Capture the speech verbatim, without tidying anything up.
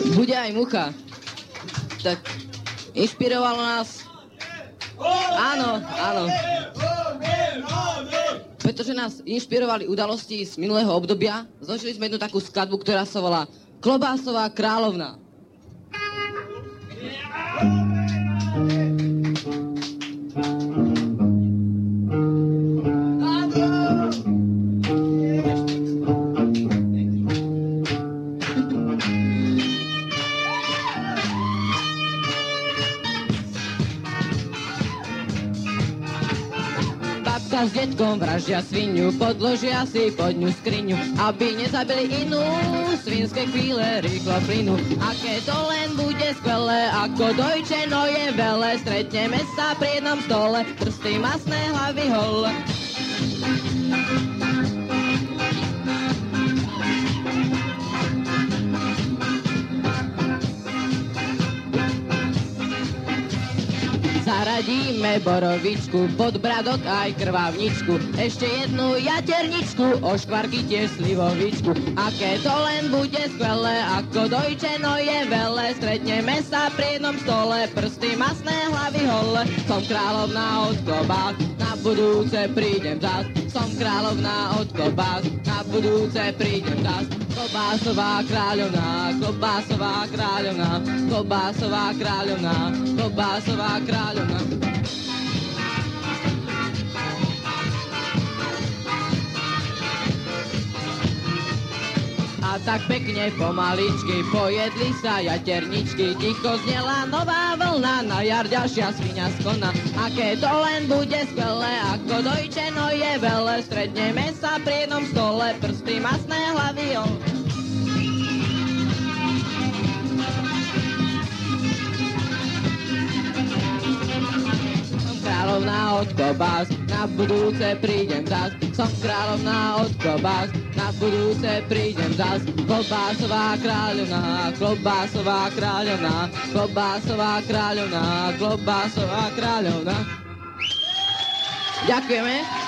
Bude aj mucha. Tak inšpirovalo nás... Áno, áno. Pretože nás inšpirovali udalosti z minulého obdobia, zložili sme jednu takú skladbu, ktorá sa volá Klobásová kráľovna. S detkom vraždia sviniu, podložia si pod ňu skriňu, aby nezabili inú, svinské chvíle rýchlo plynú. Aké to len bude skvelé, ako dojčeno je veľa, stretneme sa pri jednom stole, prsty masné, hlavy holé. Zaradíme borovičku, pod bradok aj krvavničku, ešte jednu jaterničku, o škvarky tiež slivovičku. Aké to len bude skvelé, ako dojčeno je veľa, stretneme sa pri jednom stole, prsty masné, hlavy holé. Som kráľovná od klobás, na budúce prídem zas. Som kráľovná od klobás, na budúce prídem zas. Klobásová kráľovná, klobásová kráľovná, klobásová kráľovná, klobásová kráľovná. A tak pekne pomaličky pojedli sa jaterničky, ticho znela nová vlna, na jar ďalšia sviňa z kona. Aké to len bude skvelé, ako dojčeno je veľa, stretneme sa pri jednom stole, prsty masné, hlavy o... Kráľovná od klobás, na budúce prídem zas. Som kráľovná od klobás, na budúce prídem zas. Klobásová kráľovná, klobásová kráľovná, klobásová kráľovná, klobásová kráľovná. Ďakujeme.